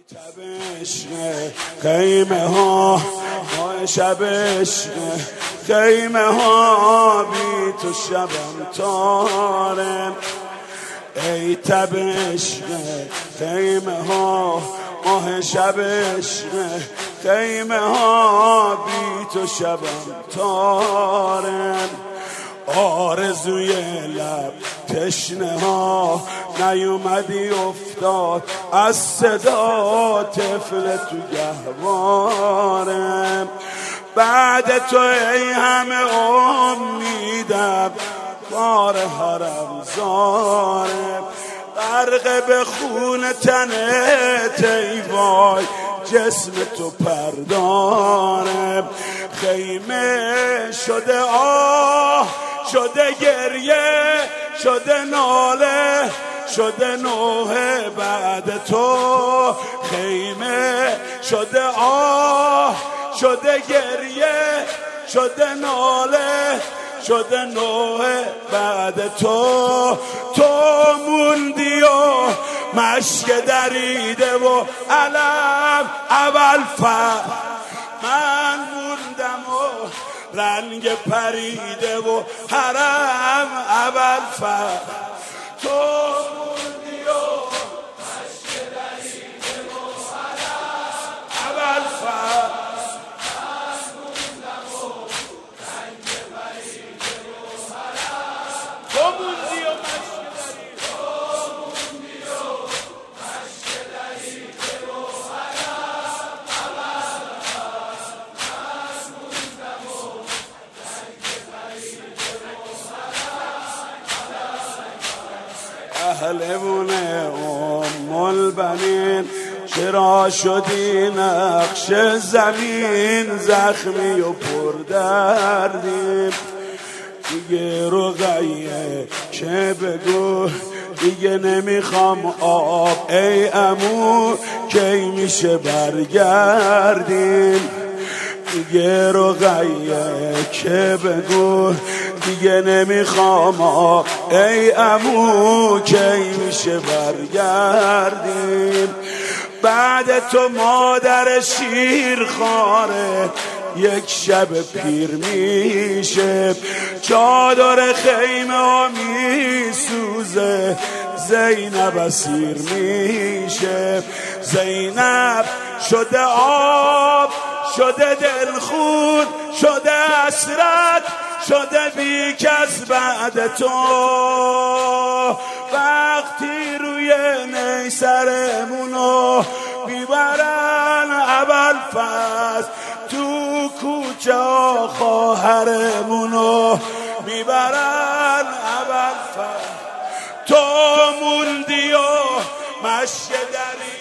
تبش خیمه ها ماه شبش خیمه ها بی تو شبم تاره ای تبش خیمه ها ماه شبش خیمه ها بی تو شبم تاره آرزوی لب تشنه ها نیومدی افتاد از صدا طفل تو گهواره بعد تو ای همه امیدم بار حرم زاره غرق به خون تنت ای وای جسم تو پرداره خیمه شده آه شده گریه شده ناله شده نوحه بعد تو خیمه شده آه شده گریه شده ناله شده نوحه بعد تو موندی و مشک دریده و علم اول من موندم و رنگ پریده و حرم اول تو موندی و مشک دریده و حرم اول من موندم و رنگ پریده و حرم تو موندی و مشک دریده و حرم اول من موندم و اهلمون ام البنین چرا شدی نقش زمین زخمی و پردردیم دیگه رقیه چه بگو دیگه نمیخوام آب ای عمو کی میشه برگردیم دیگه رقیه که بگو دیگه نمیخوام آب ای عمو کی میشه برگردیم بعد تو مادر شیر خاره یک شب پیر میشه چادر خیمه ها میسوزه زینب اسیر میشه زینب شده آب شده دلخون شده حسرت شده بیکس بعد تو وقتی روی نیسرمونو بیبرن اول فصل تو کوچه خواهرمونو بیبرن اول فصل تو موندی و مشک دری